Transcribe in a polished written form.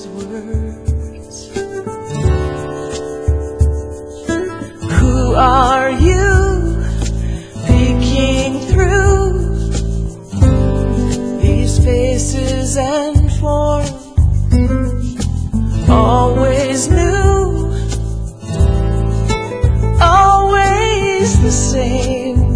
words. Who are you peeking through these faces and forms? Always new, always the same.